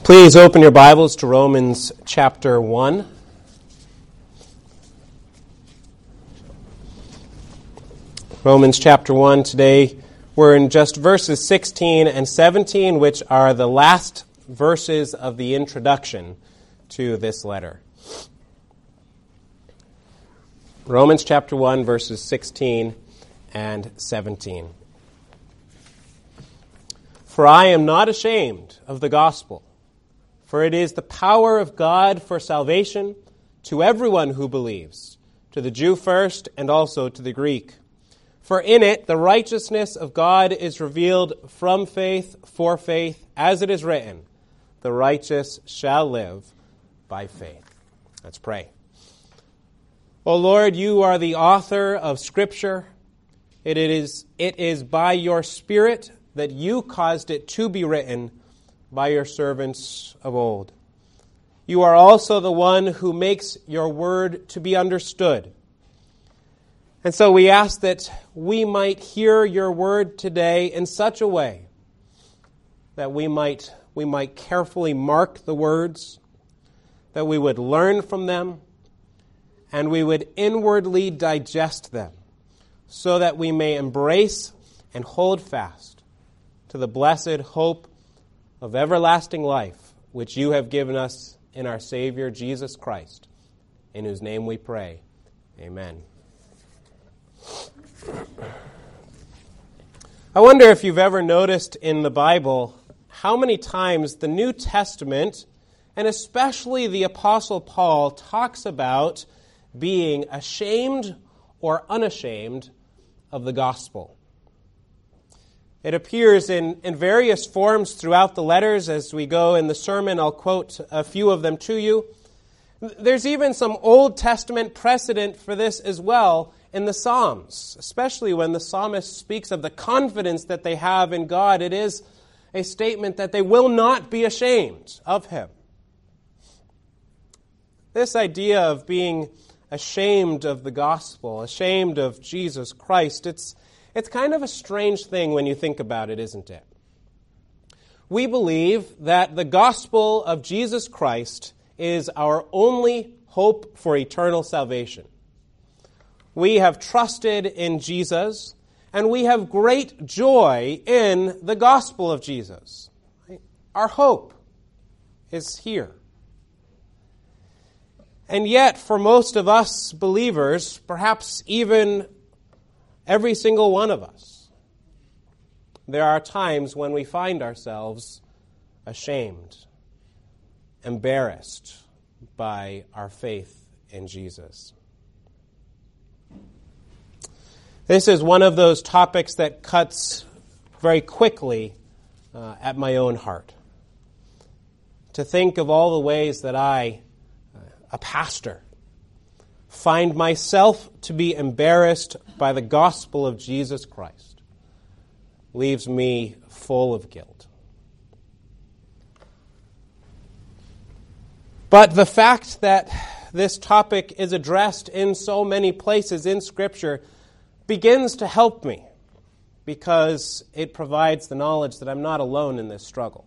Please open your Bibles to Romans chapter 1. Romans chapter 1 today, we're in just verses 16 and 17, which are the last verses of the introduction to this letter. Romans chapter 1, verses 16 and 17. For I am not ashamed of the gospel, for it is the power of God for salvation to everyone who believes, to the Jew first and also to the Greek. For in it the righteousness of God is revealed from faith for faith, as it is written, the righteous shall live by faith. Let's pray. O Lord, you are the author of Scripture. It is by your Spirit that you caused it to be written by your servants of old. You are also the one who makes your word to be understood. And so we ask that we might hear your word today in such a way that we might carefully mark the words, that we would learn from them, and we would inwardly digest them, so that we may embrace and hold fast to the blessed hope of everlasting life, which you have given us in our Savior, Jesus Christ, in whose name we pray. Amen. I wonder if you've ever noticed in the Bible how many times the New Testament, and especially the Apostle Paul, talks about being ashamed or unashamed of the gospel. It appears in various forms throughout the letters. As we go in the sermon, I'll quote a few of them to you. There's even some Old Testament precedent for this as well in the Psalms, especially when the psalmist speaks of the confidence that they have in God. It is a statement that they will not be ashamed of Him. This idea of being ashamed of the gospel, ashamed of Jesus Christ, it's kind of a strange thing when you think about it, isn't it? We believe that the gospel of Jesus Christ is our only hope for eternal salvation. We have trusted in Jesus, and we have great joy in the gospel of Jesus. Our hope is here. And yet, for most of us believers, perhaps even every single one of us, there are times when we find ourselves ashamed, embarrassed by our faith in Jesus. This is one of those topics that cuts very quickly at my own heart. To think of all the ways that I, a pastor, find myself to be embarrassed by the gospel of Jesus Christ leaves me full of guilt. But the fact that this topic is addressed in so many places in Scripture begins to help me, because it provides the knowledge that I'm not alone in this struggle.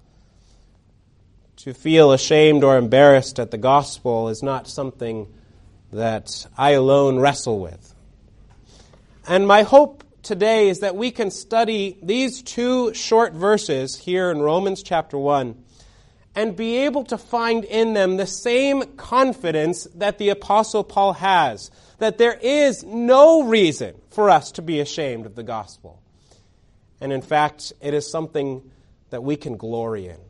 To feel ashamed or embarrassed at the gospel is not something that I alone wrestle with. And my hope today is that we can study these two short verses here in Romans chapter 1 and be able to find in them the same confidence that the Apostle Paul has, that there is no reason for us to be ashamed of the gospel. And in fact, it is something that we can glory in.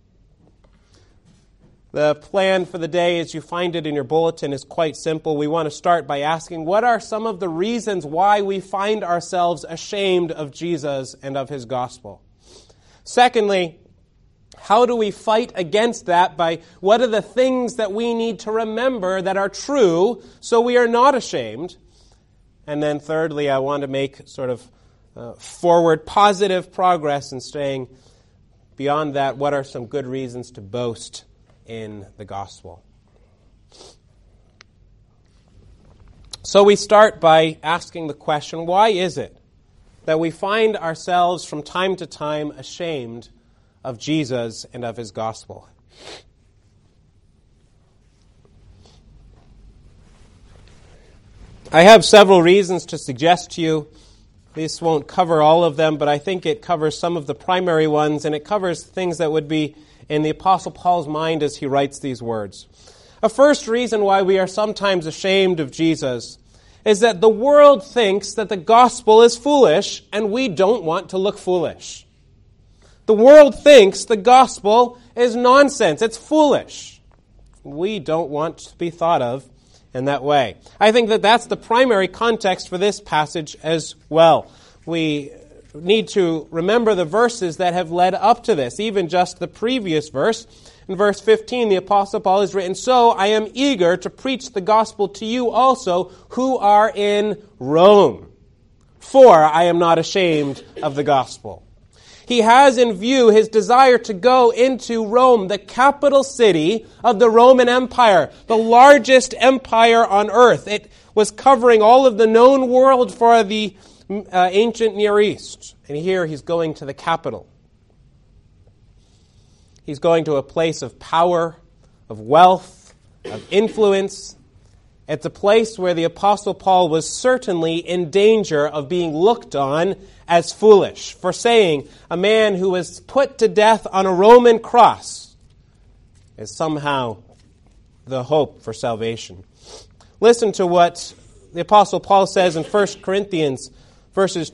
The plan for the day, as you find it in your bulletin, is quite simple. We want to start by asking, what are some of the reasons why we find ourselves ashamed of Jesus and of His gospel? Secondly, how do we fight against that? By what are the things that we need to remember that are true so we are not ashamed? And then thirdly, I want to make sort of forward positive progress in staying beyond that. What are some good reasons to boast in the gospel? So we start by asking the question, why is it that we find ourselves from time to time ashamed of Jesus and of his gospel. I have several reasons to suggest to you. This won't cover all of them, but I think it covers some of the primary ones, and it covers things that would be in the Apostle Paul's mind as he writes these words. A first reason why we are sometimes ashamed of Jesus is that the world thinks that the gospel is foolish, and we don't want to look foolish. The world thinks the gospel is nonsense. It's foolish. We don't want to be thought of in that way. I think that that's the primary context for this passage as well. We need to remember the verses that have led up to this, even just the previous verse. In verse 15, the Apostle Paul has written, "So I am eager to preach the gospel to you also who are in Rome. For I am not ashamed of the gospel." He has in view his desire to go into Rome, the capital city of the Roman Empire, the largest empire on earth. It was covering all of the known world for the ancient Near East. And here he's going to the capital. He's going to a place of power, of wealth, of influence. It's a place where the Apostle Paul was certainly in danger of being looked on as foolish for saying a man who was put to death on a Roman cross is somehow the hope for salvation. Listen to what the Apostle Paul says in 1 Corinthians verses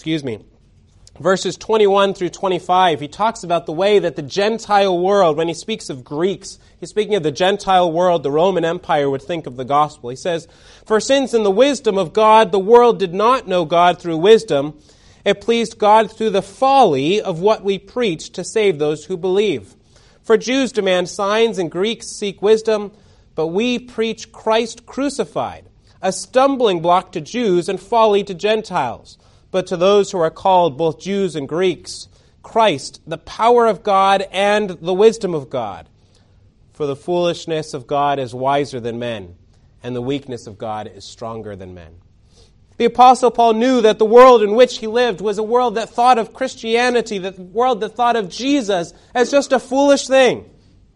21 through 25. He talks about the way that the Gentile world, when he speaks of Greeks, he's speaking of the Gentile world, the Roman Empire would think of the gospel. He says, "For since in the wisdom of God the world did not know God through wisdom, it pleased God through the folly of what we preach to save those who believe. For Jews demand signs and Greeks seek wisdom, but we preach Christ crucified, a stumbling block to Jews and folly to Gentiles. But to those who are called, both Jews and Greeks, Christ, the power of God and the wisdom of God. For the foolishness of God is wiser than men, and the weakness of God is stronger than men." The Apostle Paul knew that the world in which he lived was a world that thought of Christianity, the world that thought of Jesus as just a foolish thing.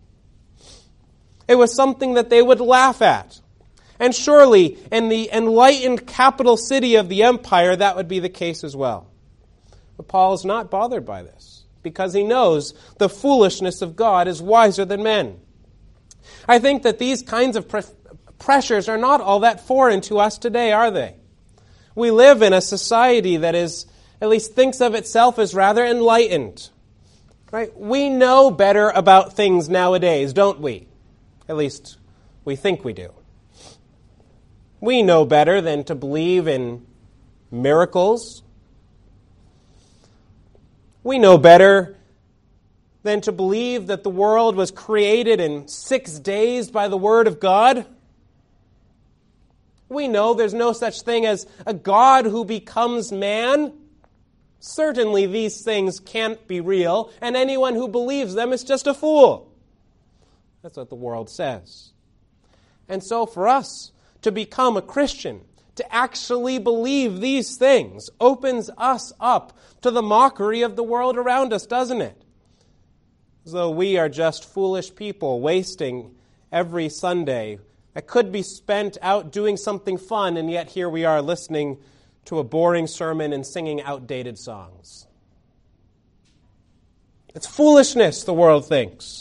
It was something that they would laugh at. And surely, in the enlightened capital city of the empire, that would be the case as well. But Paul is not bothered by this, because he knows the foolishness of God is wiser than men. I think that these kinds of pressures are not all that foreign to us today, are they? We live in a society that at least thinks of itself as rather enlightened. Right? We know better about things nowadays, don't we? At least we think we do. We know better than to believe in miracles. We know better than to believe that the world was created in 6 days by the Word of God. We know there's no such thing as a God who becomes man. Certainly these things can't be real, and anyone who believes them is just a fool. That's what the world says. And so for us to become a Christian, to actually believe these things, opens us up to the mockery of the world around us, doesn't it? As though we are just foolish people wasting every Sunday that could be spent out doing something fun, and yet here we are listening to a boring sermon and singing outdated songs. It's foolishness, the world thinks.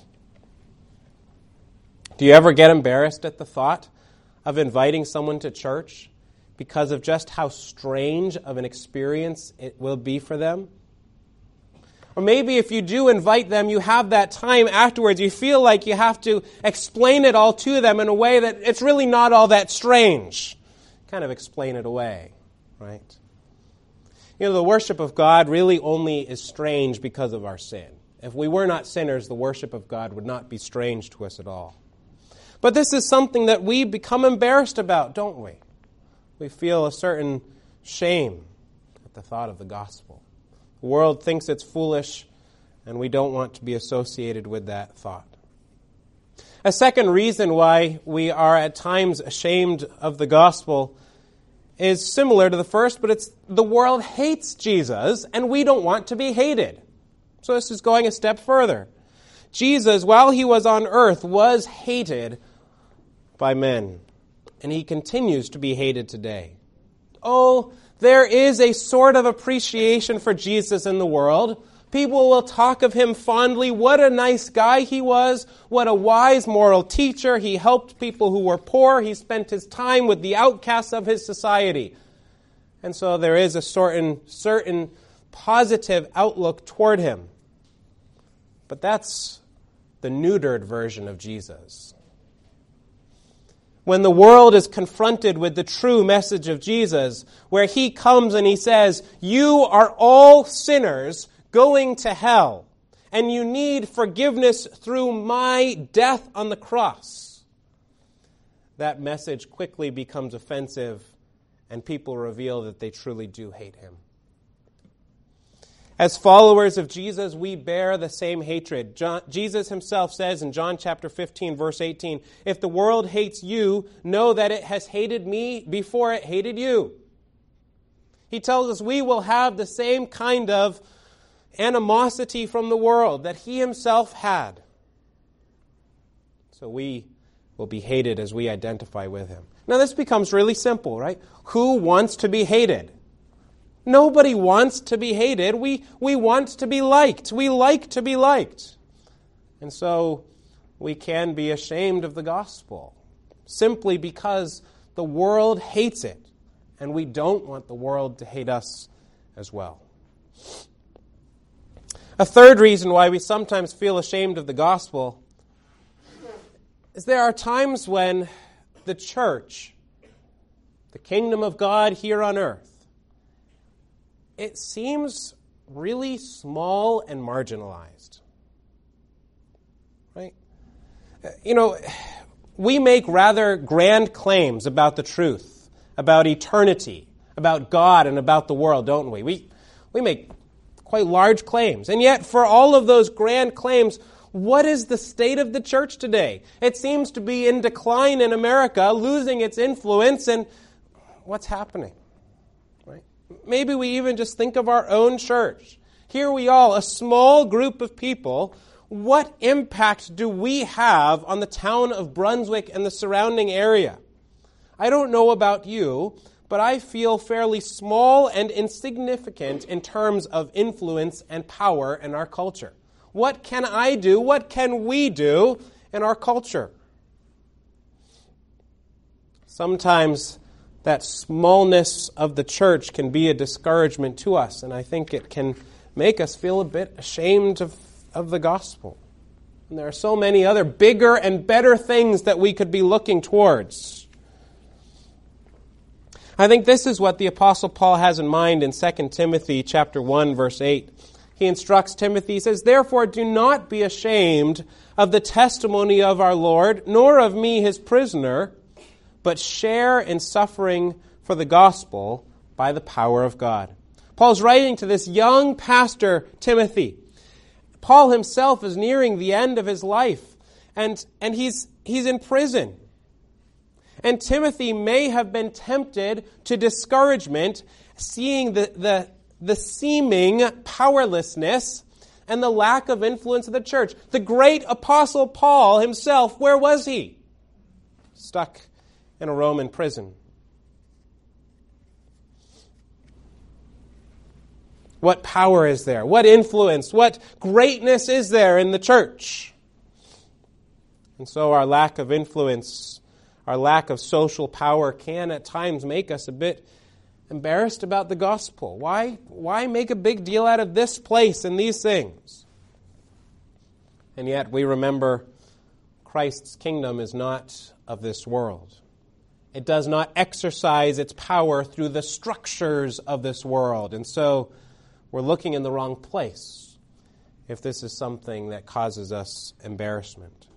Do you ever get embarrassed at the thought of inviting someone to church because of just how strange of an experience it will be for them? Or maybe if you do invite them, you have that time afterwards, you feel like you have to explain it all to them in a way that it's really not all that strange. Kind of explain it away, right? You know, the worship of God really only is strange because of our sin. If we were not sinners, the worship of God would not be strange to us at all. But this is something that we become embarrassed about, don't we? We feel a certain shame at the thought of the gospel. The world thinks it's foolish, and we don't want to be associated with that thought. A second reason why we are at times ashamed of the gospel is similar to the first, but it's the world hates Jesus, and we don't want to be hated. So this is going a step further. Jesus, while he was on earth, was hated by men. And he continues to be hated today. Oh, there is a sort of appreciation for Jesus in the world. People will talk of him fondly. What a nice guy he was. What a wise moral teacher. He helped people who were poor. He spent his time with the outcasts of his society. And so there is a certain positive outlook toward him. But that's the neutered version of Jesus. When the world is confronted with the true message of Jesus, where he comes and he says, you are all sinners going to hell, and you need forgiveness through my death on the cross, that message quickly becomes offensive, and people reveal that they truly do hate him. As followers of Jesus, we bear the same hatred. Jesus himself says in John chapter 15, verse 18, if the world hates you, know that it has hated me before it hated you. He tells us we will have the same kind of animosity from the world that he himself had. So we will be hated as we identify with him. Now this becomes really simple, right? Who wants to be hated? Nobody wants to be hated. We want to be liked. We like to be liked. And so we can be ashamed of the gospel simply because the world hates it, and we don't want the world to hate us as well. A third reason why we sometimes feel ashamed of the gospel is there are times when the church, the kingdom of God here on earth, it seems really small and marginalized. Right? You know, we make rather grand claims about the truth, about eternity, about God and about the world, don't we? We make quite large claims. And yet, for all of those grand claims, what is the state of the church today? It seems to be in decline in America, losing its influence, and what's happening? Maybe we even just think of our own church. Here we are, a small group of people. What impact do we have on the town of Brunswick and the surrounding area? I don't know about you, but I feel fairly small and insignificant in terms of influence and power in our culture. What can I do? What can we do in our culture? Sometimes that smallness of the church can be a discouragement to us, and I think it can make us feel a bit ashamed of the gospel. And there are so many other bigger and better things that we could be looking towards. I think this is what the Apostle Paul has in mind in 2 Timothy chapter 1, verse 8. He instructs Timothy, he says, therefore do not be ashamed of the testimony of our Lord, nor of me his prisoner, but share in suffering for the gospel by the power of God. Paul's writing to this young pastor, Timothy. Paul himself is nearing the end of his life, and he's in prison. And Timothy may have been tempted to discouragement, seeing the seeming powerlessness and the lack of influence of the church. The great apostle Paul himself, where was he? Stuck in a Roman prison. What power is there? What influence? What greatness is there in the church? And so our lack of influence, our lack of social power can at times make us a bit embarrassed about the gospel. Why make a big deal out of this place and these things? And yet we remember Christ's kingdom is not of this world. It does not exercise its power through the structures of this world. And so we're looking in the wrong place if this is something that causes us embarrassment.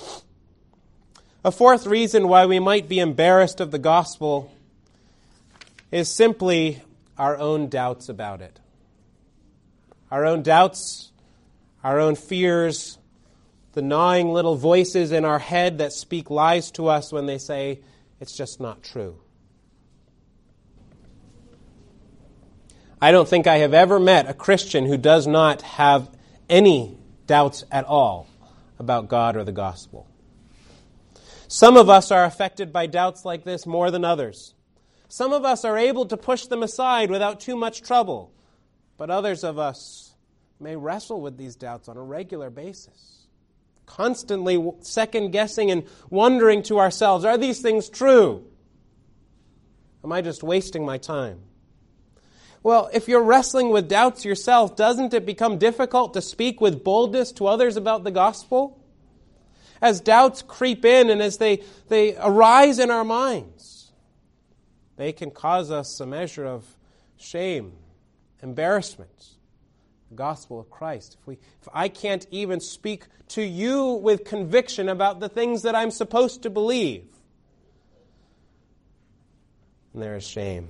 A fourth reason why we might be embarrassed of the gospel is simply our own doubts about it. Our own doubts, our own fears, the gnawing little voices in our head that speak lies to us when they say, it's just not true. I don't think I have ever met a Christian who does not have any doubts at all about God or the gospel. Some of us are affected by doubts like this more than others. Some of us are able to push them aside without too much trouble, but others of us may wrestle with these doubts on a regular basis, constantly second-guessing and wondering to ourselves, are these things true? Am I just wasting my time? Well, if you're wrestling with doubts yourself, doesn't it become difficult to speak with boldness to others about the gospel? As doubts creep in and as they arise in our minds, they can cause us a measure of shame, embarrassment. The gospel of Christ. If I can't even speak to you with conviction about the things that I'm supposed to believe, and there is shame.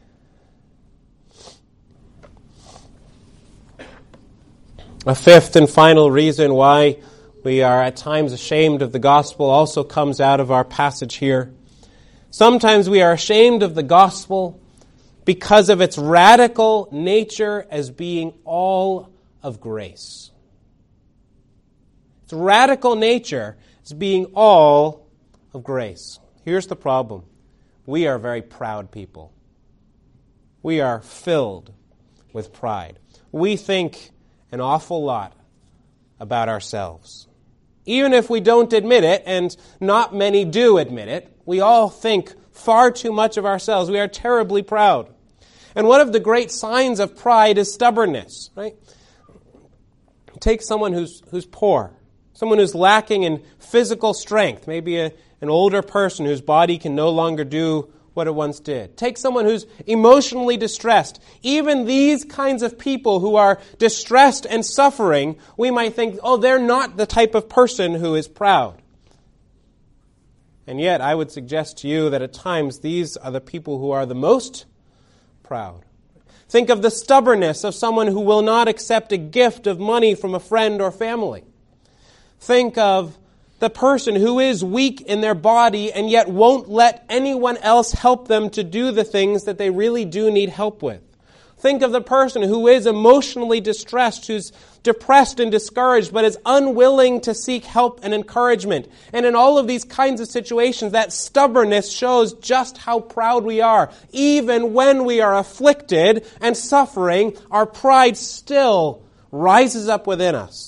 A fifth and final reason why we are at times ashamed of the gospel also comes out of our passage here. Sometimes we are ashamed of the gospel because of its radical nature as being all of grace. Its radical nature as being all of grace. Here's the problem. We are very proud people. We are filled with pride. We think an awful lot about ourselves. Even if we don't admit it, and not many do admit it, we all think far too much of ourselves. We are terribly proud. And one of the great signs of pride is stubbornness, right? Take someone who's poor, someone who's lacking in physical strength, maybe an older person whose body can no longer do what it once did. Take someone who's emotionally distressed. Even these kinds of people who are distressed and suffering, we might think, oh, they're not the type of person who is proud. And yet, I would suggest to you that at times these are the people who are the most proud. Think of the stubbornness of someone who will not accept a gift of money from a friend or family. Think of the person who is weak in their body and yet won't let anyone else help them to do the things that they really do need help with. Think of the person who is emotionally distressed, who's depressed and discouraged, but is unwilling to seek help and encouragement. And in all of these kinds of situations, that stubbornness shows just how proud we are. Even when we are afflicted and suffering, our pride still rises up within us.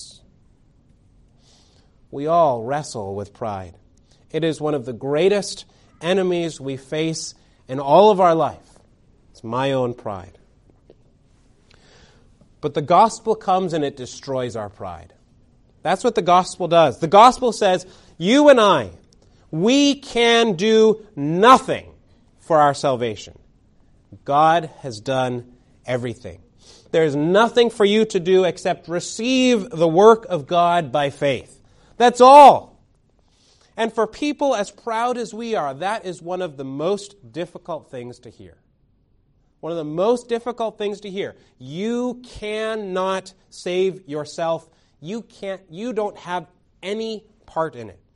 We all wrestle with pride. It is one of the greatest enemies we face in all of our life. It's my own pride. But the gospel comes and it destroys our pride. That's what the gospel does. The gospel says, you and I, we can do nothing for our salvation. God has done everything. There is nothing for you to do except receive the work of God by faith. That's all. And for people as proud as we are, that is one of the most difficult things to hear. One of the most difficult things to hear. You cannot save yourself. You don't have any part in it.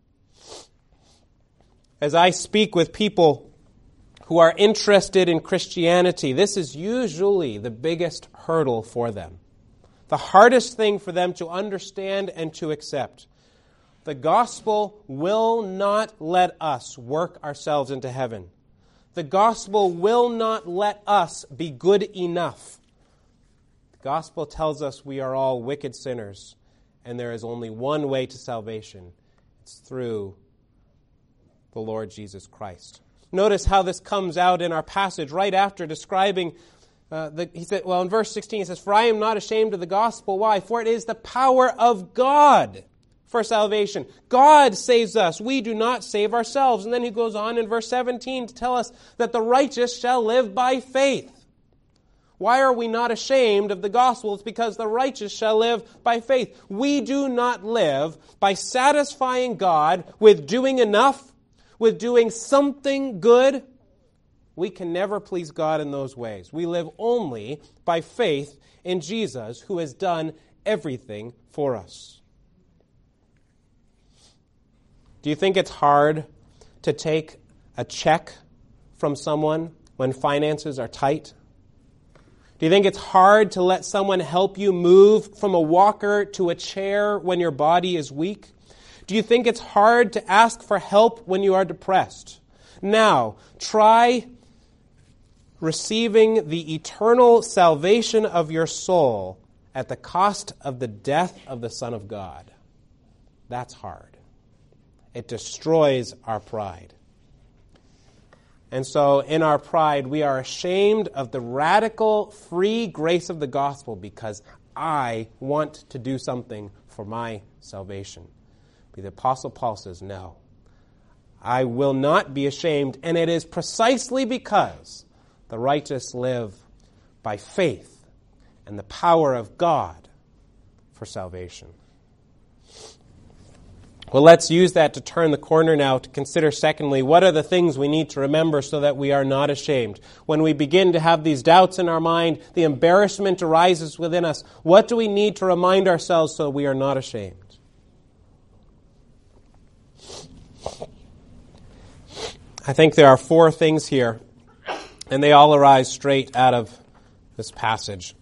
As I speak with people who are interested in Christianity, this is usually the biggest hurdle for them. The hardest thing for them to understand and to accept. The gospel will not let us work ourselves into heaven. The gospel will not let us be good enough. The gospel tells us we are all wicked sinners, and there is only one way to salvation. It's through the Lord Jesus Christ. Notice how this comes out in our passage right after describing, he said, in verse 16 he says, "For I am not ashamed of the gospel." Why? For it is the power of God for salvation. God saves us. We do not save ourselves. And then he goes on in verse 17 to tell us that the righteous shall live by faith. Why are we not ashamed of the gospel? It's because the righteous shall live by faith. We do not live by satisfying God with doing enough, with doing something good. We can never please God in those ways. We live only by faith in Jesus, who has done everything for us. Do you think it's hard to take a check from someone when finances are tight? Do you think it's hard to let someone help you move from a walker to a chair when your body is weak? Do you think it's hard to ask for help when you are depressed? Now, try receiving the eternal salvation of your soul at the cost of the death of the Son of God. That's hard. It destroys our pride. And so in our pride, we are ashamed of the radical, free grace of the gospel because I want to do something for my salvation. But the Apostle Paul says, no, I will not be ashamed, and it is precisely because the righteous live by faith and the power of God for salvation. Well, let's use that to turn the corner now to consider, secondly, what are the things we need to remember so that we are not ashamed? When we begin to have these doubts in our mind, the embarrassment arises within us. What do we need to remind ourselves so we are not ashamed? I think there are 4 things here, and they all arise straight out of this passage.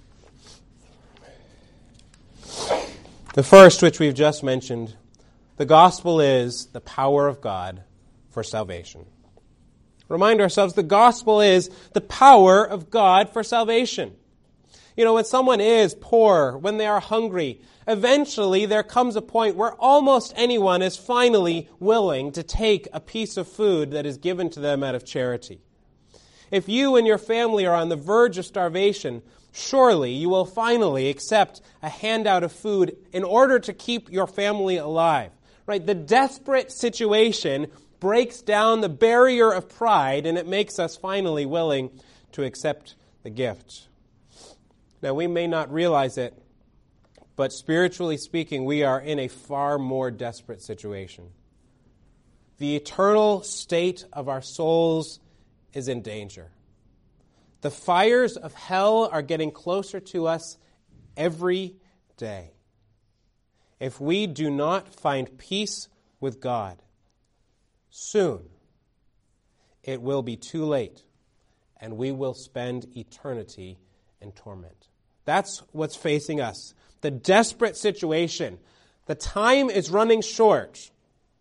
The first, which we've just mentioned, the gospel is the power of God for salvation. Remind ourselves, the gospel is the power of God for salvation. You know, when someone is poor, when they are hungry, eventually there comes a point where almost anyone is finally willing to take a piece of food that is given to them out of charity. If you and your family are on the verge of starvation, surely you will finally accept a handout of food in order to keep your family alive. Right? The desperate situation breaks down the barrier of pride, and it makes us finally willing to accept the gift. Now, we may not realize it, but spiritually speaking, we are in a far more desperate situation. The eternal state of our souls is in danger. The fires of hell are getting closer to us every day. If we do not find peace with God, soon it will be too late, and we will spend eternity in torment. That's what's facing us. The desperate situation. The time is running short.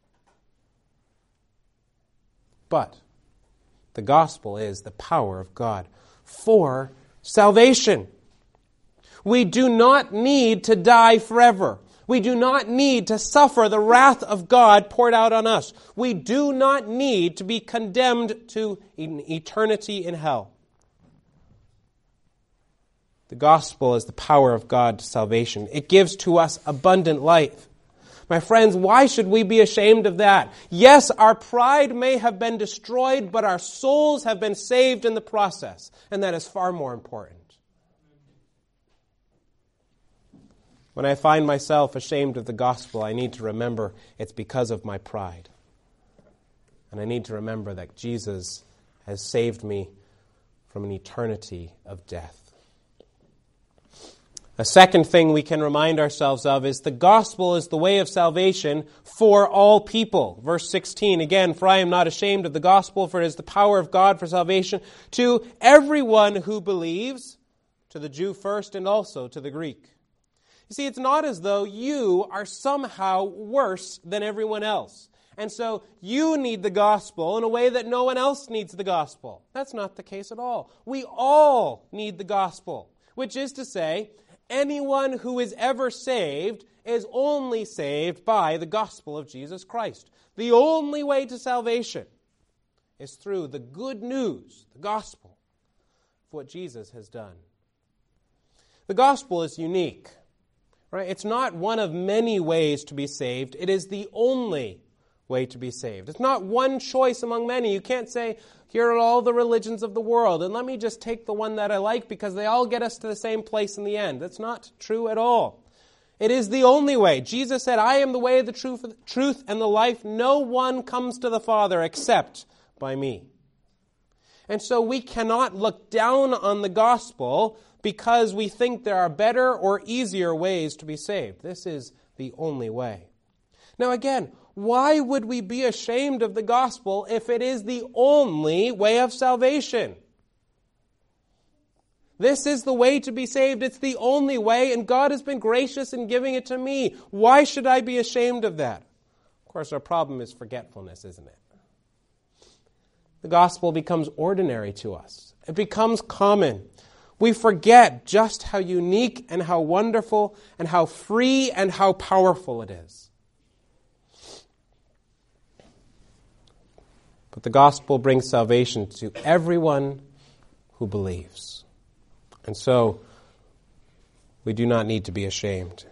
But the gospel is the power of God for salvation. We do not need to die forever. We do not need to suffer the wrath of God poured out on us. We do not need to be condemned to an eternity in hell. The gospel is the power of God to salvation. It gives to us abundant life. My friends, why should we be ashamed of that? Yes, our pride may have been destroyed, but our souls have been saved in the process, and that is far more important. When I find myself ashamed of the gospel, I need to remember it's because of my pride. And I need to remember that Jesus has saved me from an eternity of death. A second thing we can remind ourselves of is the gospel is the way of salvation for all people. Verse 16, again, for I am not ashamed of the gospel, for it is the power of God for salvation to everyone who believes, to the Jew first and also to the Greek. You see, it's not as though you are somehow worse than everyone else. And so you need the gospel in a way that no one else needs the gospel. That's not the case at all. We all need the gospel, which is to say, anyone who is ever saved is only saved by the gospel of Jesus Christ. The only way to salvation is through the good news, the gospel, of what Jesus has done. The gospel is unique. Right? It's not one of many ways to be saved. It is the only way to be saved. It's not one choice among many. You can't say, here are all the religions of the world, and let me just take the one that I like because they all get us to the same place in the end. That's not true at all. It is the only way. Jesus said, I am the way, the truth, and the life. No one comes to the Father except by me. And so we cannot look down on the gospel because we think there are better or easier ways to be saved. This is the only way. Now again, why would we be ashamed of the gospel if it is the only way of salvation? This is the way to be saved. It's the only way, and God has been gracious in giving it to me. Why should I be ashamed of that? Of course, our problem is forgetfulness, isn't it? The gospel becomes ordinary to us. It becomes common. We forget just how unique and how wonderful and how free and how powerful it is. But the gospel brings salvation to everyone who believes. And so, we do not need to be ashamed.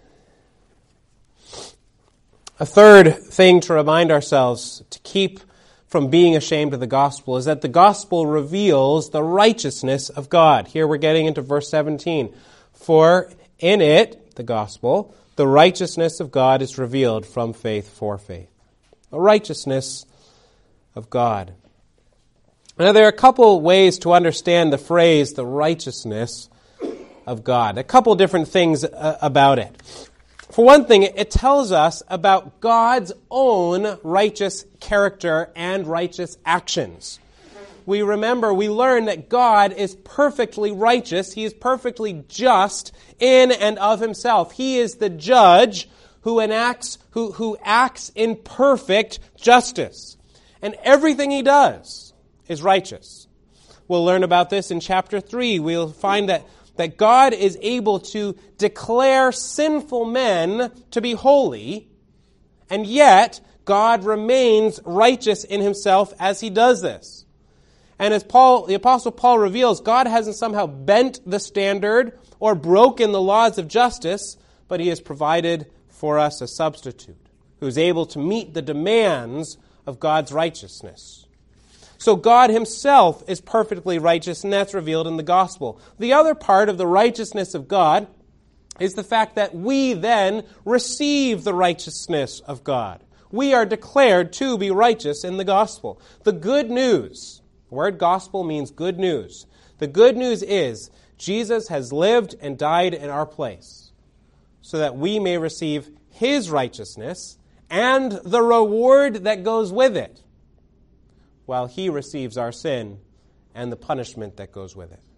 A third thing to remind ourselves to keep from being ashamed of the gospel is that the gospel reveals the righteousness of God. Here we're getting into verse 17. For in it, the gospel, the righteousness of God is revealed from faith for faith. The righteousness of God. Now there are a couple ways to understand the phrase, the righteousness of God. A couple different things about it. For one thing, it tells us about God's own righteous character and righteous actions. We learn that God is perfectly righteous. He is perfectly just in and of himself. He is the judge who acts in perfect justice. And everything he does is righteous. We'll learn about this in chapter 3. We'll find that God is able to declare sinful men to be holy, and yet God remains righteous in himself as he does this. And as the Apostle Paul reveals, God hasn't somehow bent the standard or broken the laws of justice, but he has provided for us a substitute who is able to meet the demands of God's righteousness. So God himself is perfectly righteous, and that's revealed in the gospel. The other part of the righteousness of God is the fact that we then receive the righteousness of God. We are declared to be righteous in the gospel. The good news, the word gospel means good news. The good news is Jesus has lived and died in our place so that we may receive his righteousness and the reward that goes with it, while he receives our sin and the punishment that goes with it.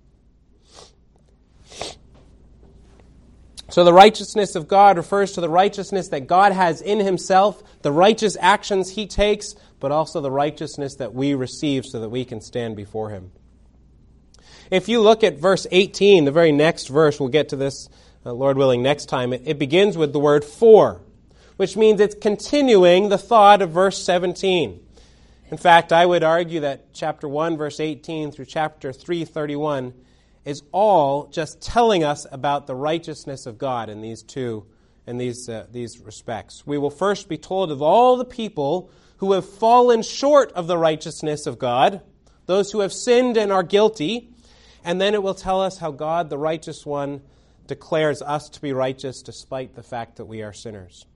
So the righteousness of God refers to the righteousness that God has in himself, the righteous actions he takes, but also the righteousness that we receive so that we can stand before him. If you look at verse 18, the very next verse, we'll get to this, Lord willing, next time, it begins with the word for, which means it's continuing the thought of verse 17. In fact, I would argue that chapter 1, verse 18 through chapter 3, 31 is all just telling us about the righteousness of God in these respects. We will first be told of all the people who have fallen short of the righteousness of God, those who have sinned and are guilty, and then it will tell us how God, the righteous one, declares us to be righteous despite the fact that we are sinners.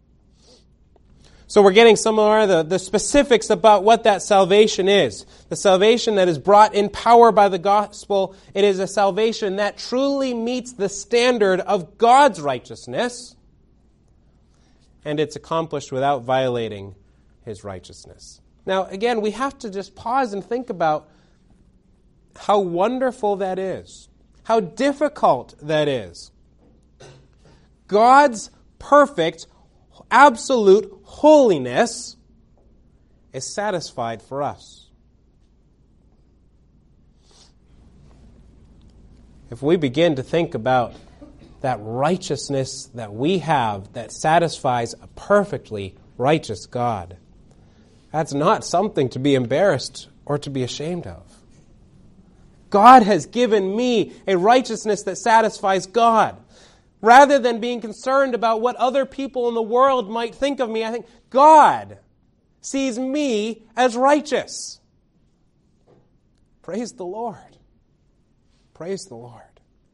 So we're getting some more of the specifics about what that salvation is. The salvation that is brought in power by the gospel, it is a salvation that truly meets the standard of God's righteousness, and it's accomplished without violating his righteousness. Now, again, we have to just pause and think about how wonderful that is, how difficult that is. God's perfect, absolute holiness is satisfied for us. If we begin to think about that righteousness that we have that satisfies a perfectly righteous God, that's not something to be embarrassed or to be ashamed of. God has given me a righteousness that satisfies God. Rather than being concerned about what other people in the world might think of me, I think God sees me as righteous. Praise the Lord. Praise the Lord.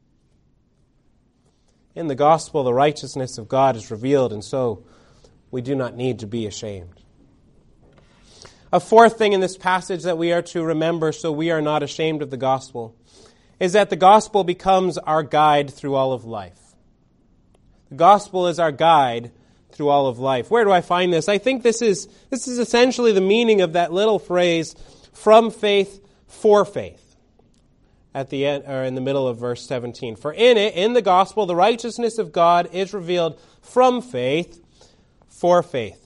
In the gospel, the righteousness of God is revealed, and so we do not need to be ashamed. A fourth thing in this passage that we are to remember so we are not ashamed of the gospel is that the gospel becomes our guide through all of life. The gospel is our guide through all of life. Where do I find this? I think this is essentially the meaning of that little phrase, from faith for faith. at the end, or in the middle of verse 17. For in it, in the gospel, the righteousness of God is revealed from faith for faith.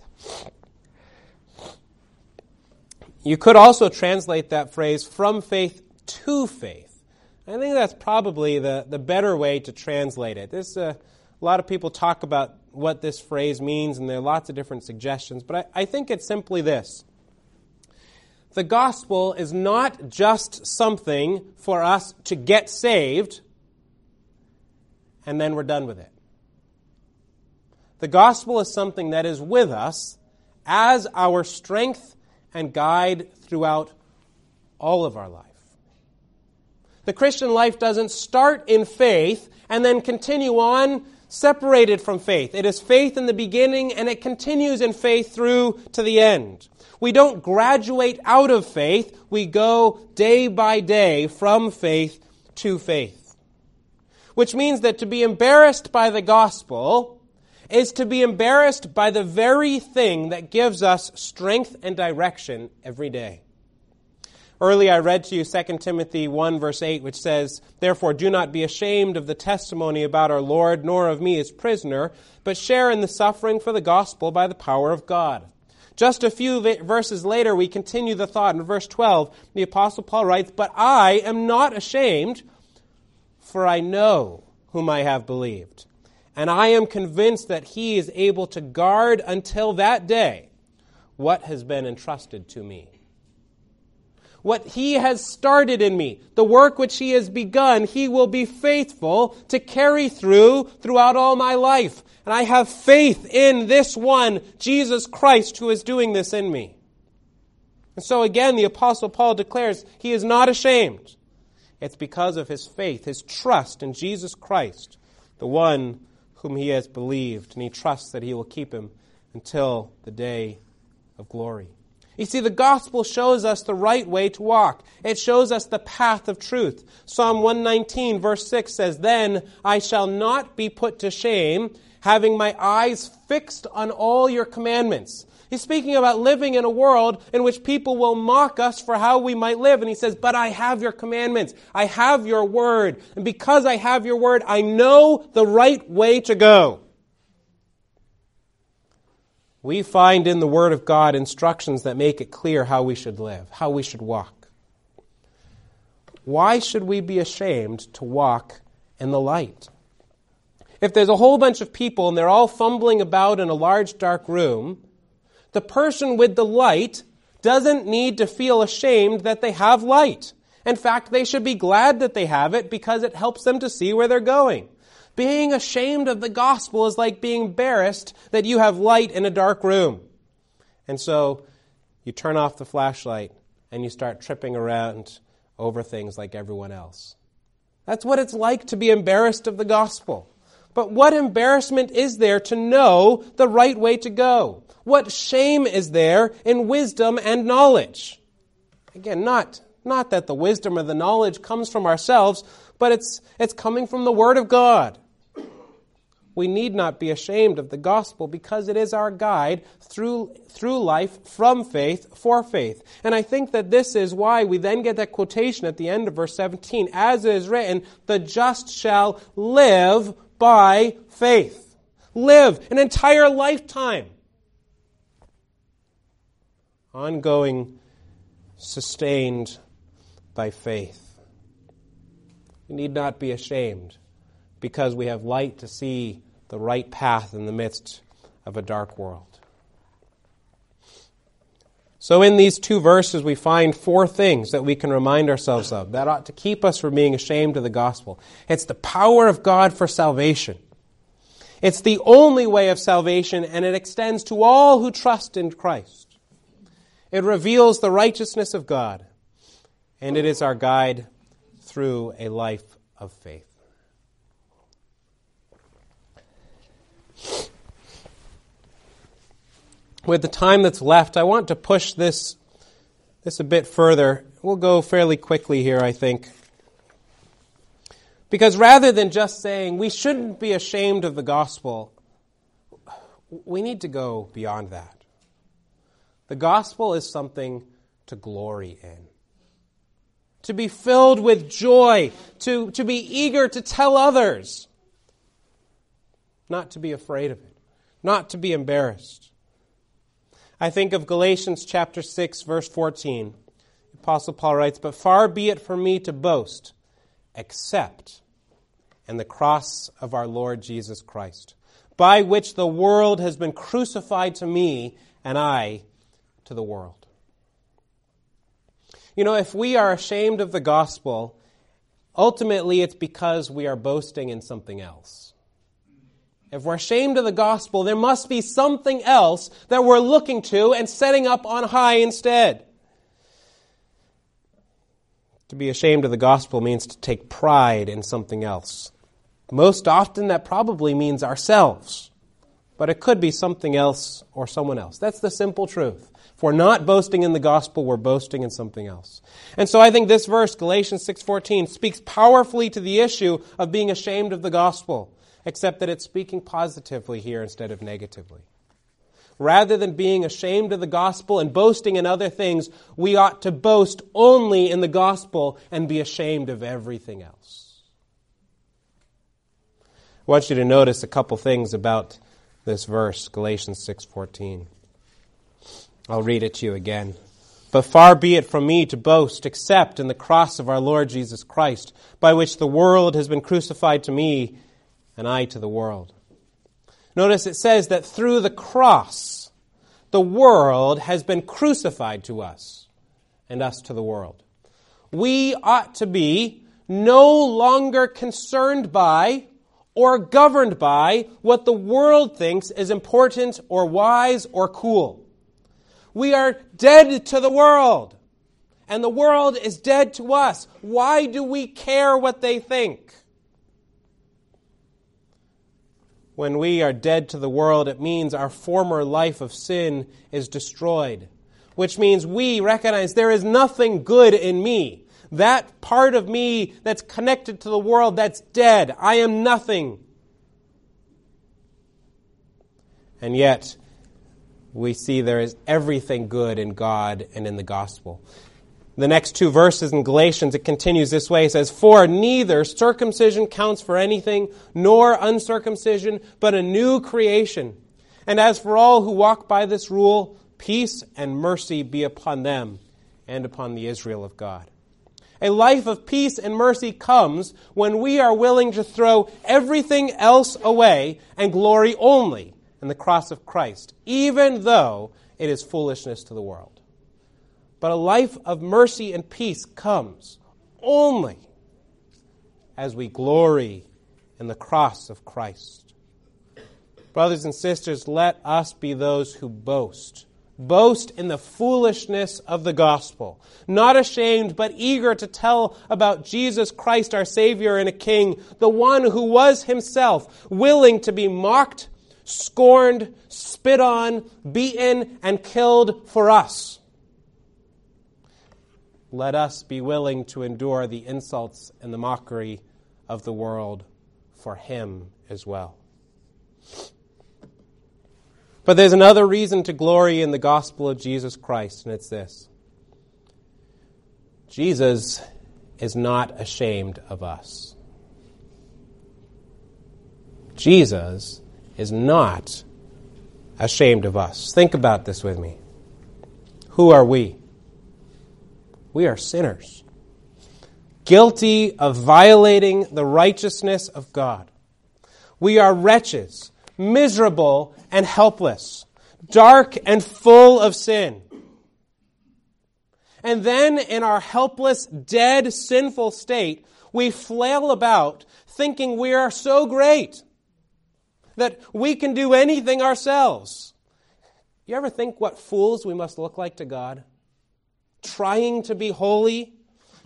You could also translate that phrase from faith to faith. I think that's probably the better way to translate it. A lot of people talk about what this phrase means, and there are lots of different suggestions, but I think it's simply this. The gospel is not just something for us to get saved, and then we're done with it. The gospel is something that is with us as our strength and guide throughout all of our life. The Christian life doesn't start in faith and then continue on separated from faith. It is faith in the beginning and it continues in faith through to the end. We don't graduate out of faith. We go day by day from faith to faith. Which means that to be embarrassed by the gospel is to be embarrassed by the very thing that gives us strength and direction every day. Earlier I read to you 2 Timothy 1 verse 8, which says, "Therefore do not be ashamed of the testimony about our Lord, nor of me as prisoner, but share in the suffering for the gospel by the power of God." Just a few verses later, we continue the thought. In verse 12, the Apostle Paul writes, "But I am not ashamed, for I know whom I have believed. And I am convinced that he is able to guard until that day what has been entrusted to me." What he has started in me, the work which he has begun, he will be faithful to carry throughout all my life. And I have faith in this one, Jesus Christ, who is doing this in me. And so again, the Apostle Paul declares he is not ashamed. It's because of his faith, his trust in Jesus Christ, the one whom he has believed, and he trusts that he will keep him until the day of glory. You see, the gospel shows us the right way to walk. It shows us the path of truth. Psalm 119 verse 6 says, "Then I shall not be put to shame, having my eyes fixed on all your commandments." He's speaking about living in a world in which people will mock us for how we might live. And he says, "But I have your commandments. I have your word. And because I have your word, I know the right way to go." We find in the Word of God instructions that make it clear how we should live, how we should walk. Why should we be ashamed to walk in the light? If there's a whole bunch of people and they're all fumbling about in a large dark room, the person with the light doesn't need to feel ashamed that they have light. In fact, they should be glad that they have it because it helps them to see where they're going. Being ashamed of the gospel is like being embarrassed that you have light in a dark room. And so you turn off the flashlight and you start tripping around over things like everyone else. That's what it's like to be embarrassed of the gospel. But what embarrassment is there to know the right way to go? What shame is there in wisdom and knowledge? Again, not that the wisdom or the knowledge comes from ourselves, but it's coming from the Word of God. We need not be ashamed of the gospel because it is our guide through life from faith for faith. And I think that this is why we then get that quotation at the end of verse 17. "As it is written, the just shall live by faith." Live an entire lifetime. Ongoing, sustained by faith. We need not be ashamed because we have light to see the right path in the midst of a dark world. So in these two verses, we find four things that we can remind ourselves of that ought to keep us from being ashamed of the gospel. It's the power of God for salvation. It's the only way of salvation, and it extends to all who trust in Christ. It reveals the righteousness of God, and it is our guide through a life of faith. With the time that's left, I want to push this a bit further. We'll go fairly quickly here, I think. Because rather than just saying we shouldn't be ashamed of the gospel, we need to go beyond that. The gospel is something to glory in. to be filled with joy, to be eager to tell others, not to be afraid of it, not to be embarrassed. I think of Galatians chapter 6, verse 14. The Apostle Paul writes, "But far be it from me to boast, except in the cross of our Lord Jesus Christ, by which the world has been crucified to me, and I to the world." You know, if we are ashamed of the gospel, ultimately it's because we are boasting in something else. If we're ashamed of the gospel, there must be something else that we're looking to and setting up on high instead. To be ashamed of the gospel means to take pride in something else. Most often that probably means ourselves, but it could be something else or someone else. That's the simple truth. If we're not boasting in the gospel, we're boasting in something else. And so I think this verse, Galatians 6:14, speaks powerfully to the issue of being ashamed of the gospel, except that it's speaking positively here instead of negatively. Rather than being ashamed of the gospel and boasting in other things, we ought to boast only in the gospel and be ashamed of everything else. I want you to notice a couple things about this verse, Galatians 6:14. I'll read it to you again. "But far be it from me to boast, except in the cross of our Lord Jesus Christ, by which the world has been crucified to me, and I to the world." Notice it says that through the cross, the world has been crucified to us, and us to the world. We ought to be no longer concerned by or governed by what the world thinks is important or wise or cool. We are dead to the world, and the world is dead to us. Why do we care what they think? When we are dead to the world, it means our former life of sin is destroyed, which means we recognize there is nothing good in me. That part of me that's connected to the world, that's dead. I am nothing. And yet, we see there is everything good in God and in the gospel. The next two verses in Galatians, it continues this way. It says, "For neither circumcision counts for anything, nor uncircumcision, but a new creation. And as for all who walk by this rule, peace and mercy be upon them and upon the Israel of God." A life of peace and mercy comes when we are willing to throw everything else away and glory only in the cross of Christ, even though it is foolishness to the world. But a life of mercy and peace comes only as we glory in the cross of Christ. Brothers and sisters, let us be those who boast. Boast in the foolishness of the gospel, not ashamed but eager to tell about Jesus Christ, our Savior and a King, the one who was himself willing to be mocked, scorned, spit on, beaten, and killed for us. Let us be willing to endure the insults and the mockery of the world for him as well. But there's another reason to glory in the gospel of Jesus Christ, and it's this. Jesus is not ashamed of us. Jesus is not ashamed of us. Think about this with me. Who are we? We are sinners, guilty of violating the righteousness of God. We are wretches, miserable and helpless, dark and full of sin. And then in our helpless, dead, sinful state, we flail about thinking we are so great that we can do anything ourselves. You ever think what fools we must look like to God? Trying to be holy,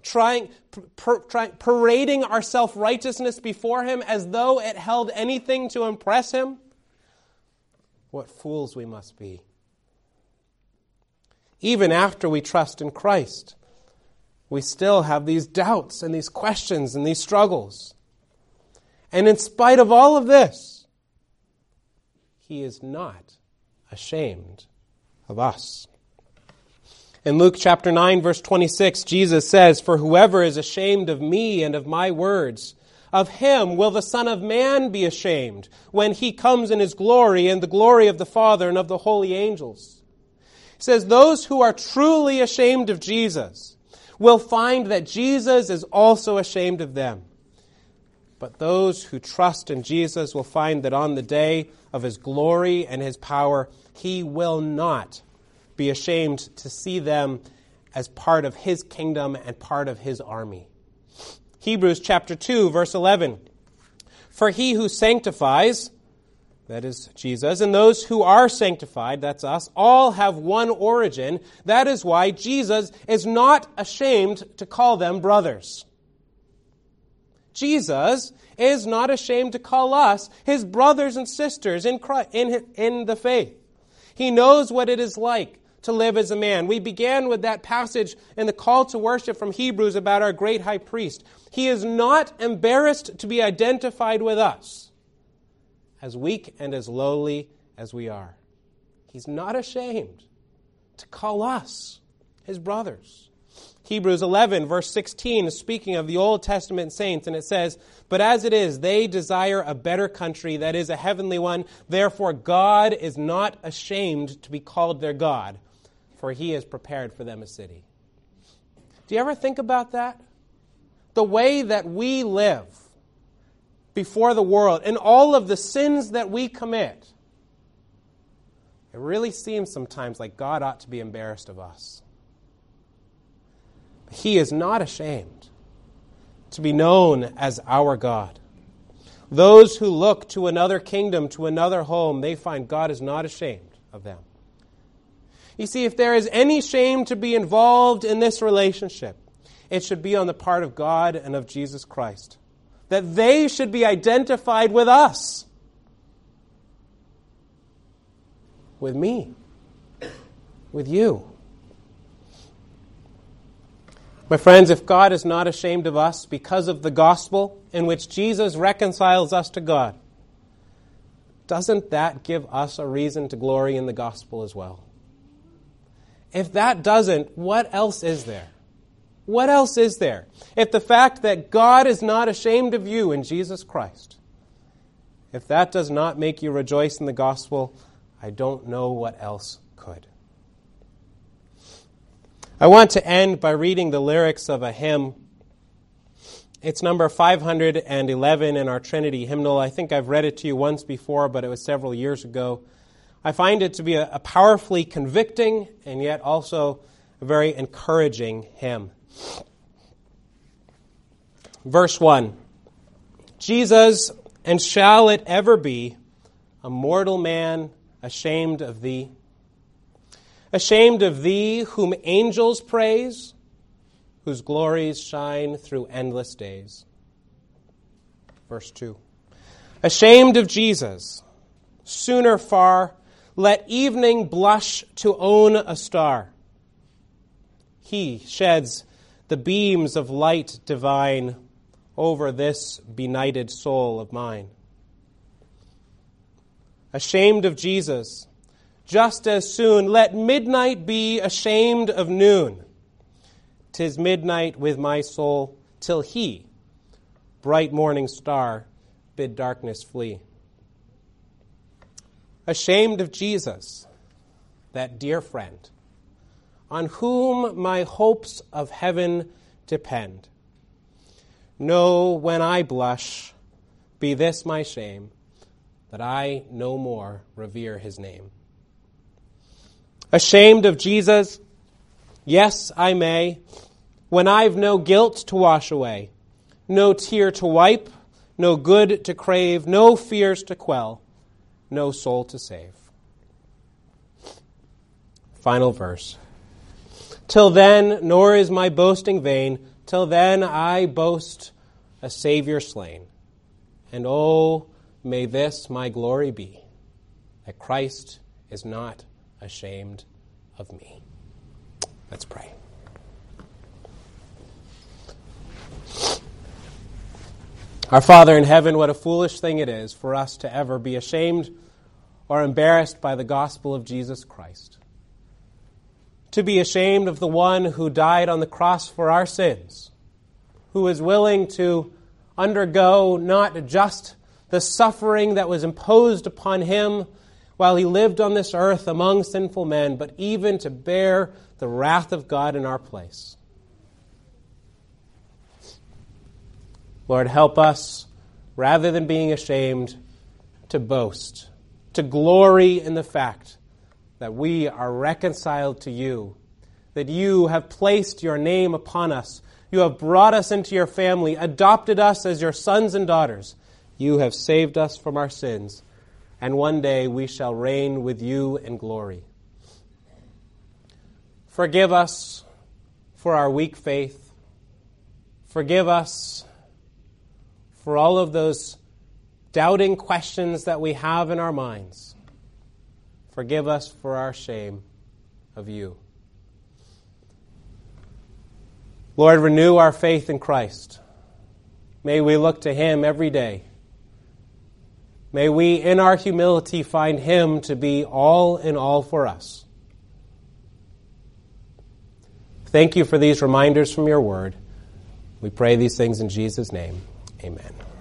parading our self-righteousness before him as though it held anything to impress him? What fools we must be. Even after we trust in Christ, we still have these doubts and these questions and these struggles. And in spite of all of this, he is not ashamed of us. In Luke chapter 9, verse 26, Jesus says, "For whoever is ashamed of me and of my words, of him will the Son of Man be ashamed when he comes in his glory and the glory of the Father and of the holy angels." He says, those who are truly ashamed of Jesus will find that Jesus is also ashamed of them. But those who trust in Jesus will find that on the day of his glory and his power, he will not be ashamed to see them as part of his kingdom and part of his army. Hebrews chapter 2, verse 11. "For he who sanctifies," that is Jesus, "and those who are sanctified," that's us, "all have one origin. That is why Jesus is not ashamed to call them brothers." Jesus is not ashamed to call us his brothers and sisters in Christ, in the faith. He knows what it is like to live as a man. We began with that passage in the call to worship from Hebrews about our great high priest. He is not embarrassed to be identified with us, as weak and as lowly as we are. He's not ashamed to call us his brothers. Hebrews 11, verse 16, is speaking of the Old Testament saints, and it says, "But as it is, they desire a better country, that is, a heavenly one. Therefore God is not ashamed to be called their God, for he has prepared for them a city." Do you ever think about that? The way that we live before the world and all of the sins that we commit, it really seems sometimes like God ought to be embarrassed of us. But he is not ashamed to be known as our God. Those who look to another kingdom, to another home, they find God is not ashamed of them. You see, if there is any shame to be involved in this relationship, it should be on the part of God and of Jesus Christ. That they should be identified with us. With me. With you. My friends, if God is not ashamed of us because of the gospel in which Jesus reconciles us to God, doesn't that give us a reason to glory in the gospel as well? If that doesn't, what else is there? What else is there? If the fact that God is not ashamed of you in Jesus Christ, if that does not make you rejoice in the gospel, I don't know what else could. I want to end by reading the lyrics of a hymn. It's number 511 in our Trinity hymnal. I think I've read it to you once before, but it was several years ago. I find it to be a powerfully convicting and yet also a very encouraging hymn. Verse 1, "Jesus, and shall it ever be, a mortal man ashamed of thee? Ashamed of thee whom angels praise, whose glories shine through endless days." Verse 2, "Ashamed of Jesus, sooner far, let evening blush to own a star. He sheds the beams of light divine over this benighted soul of mine. Ashamed of Jesus, just as soon let midnight be ashamed of noon. 'Tis midnight with my soul till he, bright morning star, bid darkness flee. Ashamed of Jesus, that dear friend, on whom my hopes of heaven depend. No, when I blush, be this my shame, that I no more revere his name. Ashamed of Jesus, yes, I may, when I've no guilt to wash away, no tear to wipe, no good to crave, no fears to quell, no soul to save. Final verse. Till then, nor is my boasting vain, till then I boast a Savior slain. And oh, may this my glory be, that Christ is not ashamed of me. Let's pray. Our Father in heaven, what a foolish thing it is for us to ever be ashamed or embarrassed by the gospel of Jesus Christ. to be ashamed of the one who died on the cross for our sins, who was willing to undergo not just the suffering that was imposed upon him while he lived on this earth among sinful men, but even to bear the wrath of God in our place. Lord, help us, rather than being ashamed, to boast, to glory in the fact that we are reconciled to you, that you have placed your name upon us. You have brought us into your family, adopted us as your sons and daughters. You have saved us from our sins, and one day we shall reign with you in glory. Forgive us for our weak faith. Forgive us for all of those doubting questions that we have in our minds. Forgive us for our shame of you. Lord, renew our faith in Christ. May we look to him every day. May we, in our humility, find him to be all in all for us. Thank you for these reminders from your word. We pray these things in Jesus' name. Amen.